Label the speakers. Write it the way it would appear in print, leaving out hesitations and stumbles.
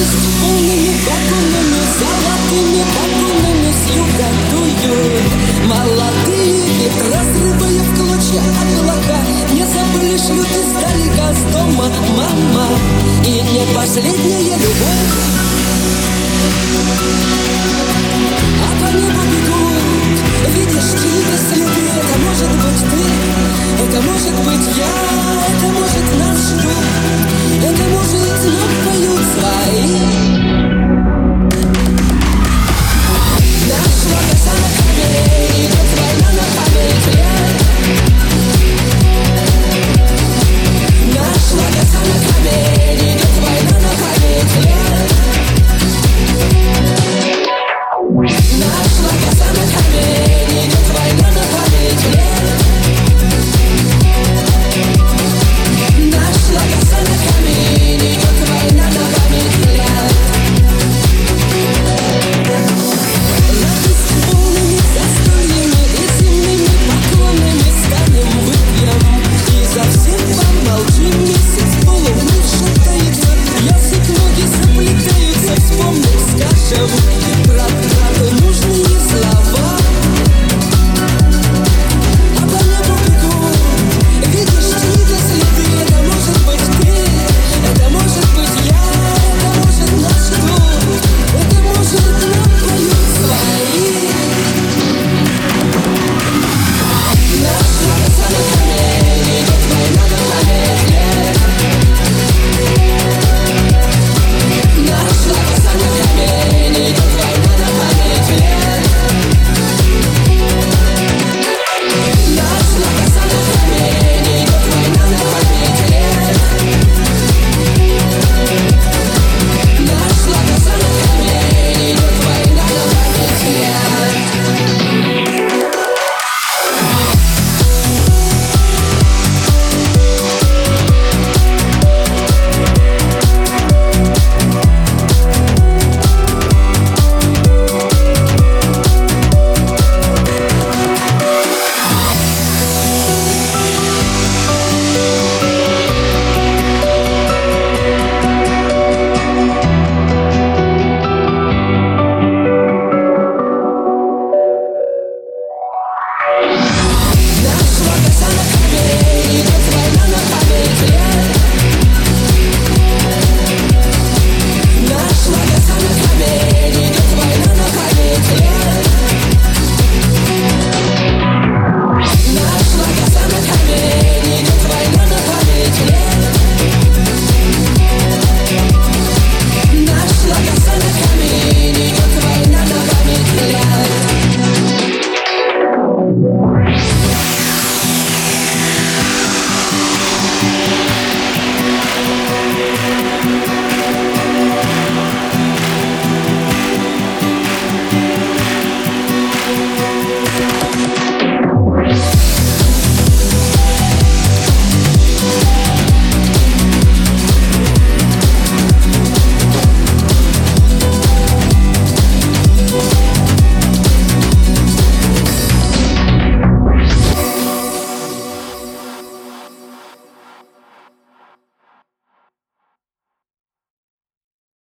Speaker 1: с полными вагонами, золотыми вагонами с юга дуют. Молодые ветры, разрывая в клочья облака, не забыли, шлют издалека с дома мама. И не последняя любовь, а по небу бегут, видишь, чьи-то следы. Это может быть ты, это может быть я, это может нас ждут, это может нам поют свои. Нашла коса на камень, идет война на память лет. Нашла коса на камень, идет война на память лет. Нашла коса на камень, идет война на память лет. Нашла коса на камень, идет война на память лет. Радость полными застольями и земными поклонами станем выпьем. И за всех помолчим, месяц полуны шатается, язык ноги заплетаются, вспомним, скажем.